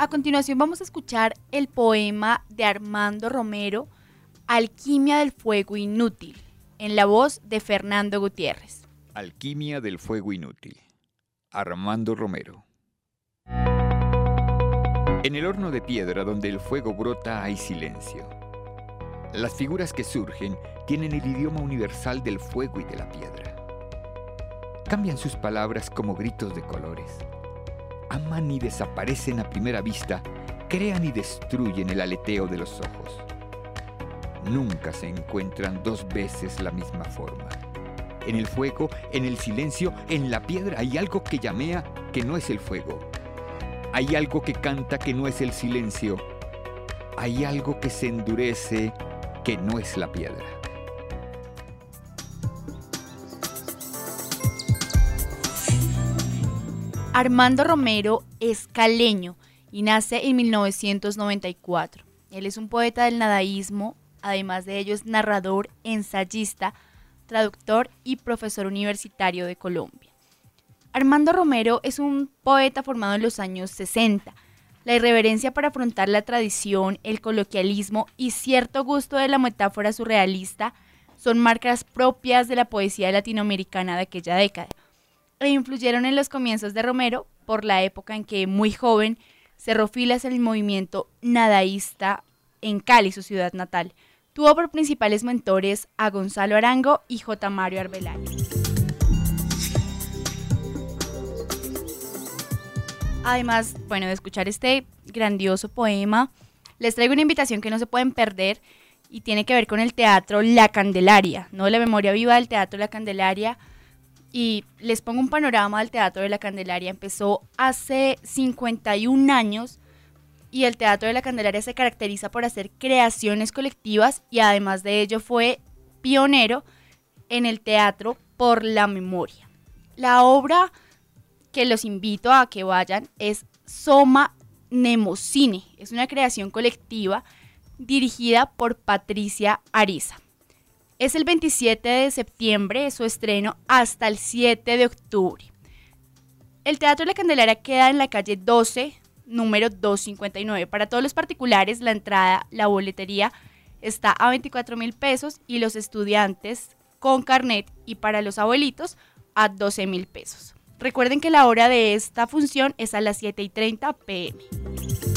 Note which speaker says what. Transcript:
Speaker 1: A continuación vamos a escuchar el poema de Armando Romero, Alquimia del fuego inútil, en la voz de Fernando Gutiérrez.
Speaker 2: Alquimia del fuego inútil. Armando Romero. En el horno de piedra donde el fuego brota hay silencio. Las figuras que surgen tienen el idioma universal del fuego y de la piedra. Cambian sus palabras como gritos de colores. Aman y desaparecen a primera vista, crean y destruyen el aleteo de los ojos. Nunca se encuentran dos veces la misma forma. En el fuego, en el silencio, en la piedra hay algo que llamea que no es el fuego. Hay algo que canta que no es el silencio. Hay algo que se endurece que no es la piedra.
Speaker 1: Armando Romero es caleño y nace en 1994. Él es un poeta del nadaísmo, además de ello es narrador, ensayista, traductor y profesor universitario de Colombia. Armando Romero es un poeta formado en los años 60. La irreverencia para afrontar la tradición, el coloquialismo y cierto gusto de la metáfora surrealista son marcas propias de la poesía latinoamericana de aquella década e influyeron en los comienzos de Romero por la época en que, muy joven, cerró filas en el movimiento nadaísta en Cali, su ciudad natal. Tuvo por principales mentores a Gonzalo Arango y J. Mario Arbeláez. Además, de escuchar este grandioso poema, les traigo una invitación que no se pueden perder y tiene que ver con el teatro La Candelaria, ¿no? La memoria viva del teatro La Candelaria. Y les pongo un panorama del Teatro de la Candelaria. Empezó hace 51 años y el Teatro de la Candelaria se caracteriza por hacer creaciones colectivas y además de ello fue pionero en el teatro por la memoria. La obra que los invito a que vayan es Soma Mnemocine. Es una creación colectiva dirigida por Patricia Ariza. Es el 27 de septiembre su estreno hasta el 7 de octubre. El Teatro de la Candelaria queda en la calle 12, número 259. Para todos los particulares, la entrada, la boletería está a 24.000 pesos y los estudiantes con carnet y para los abuelitos a 12.000 pesos. Recuerden que la hora de esta función es a las 7:30 p.m.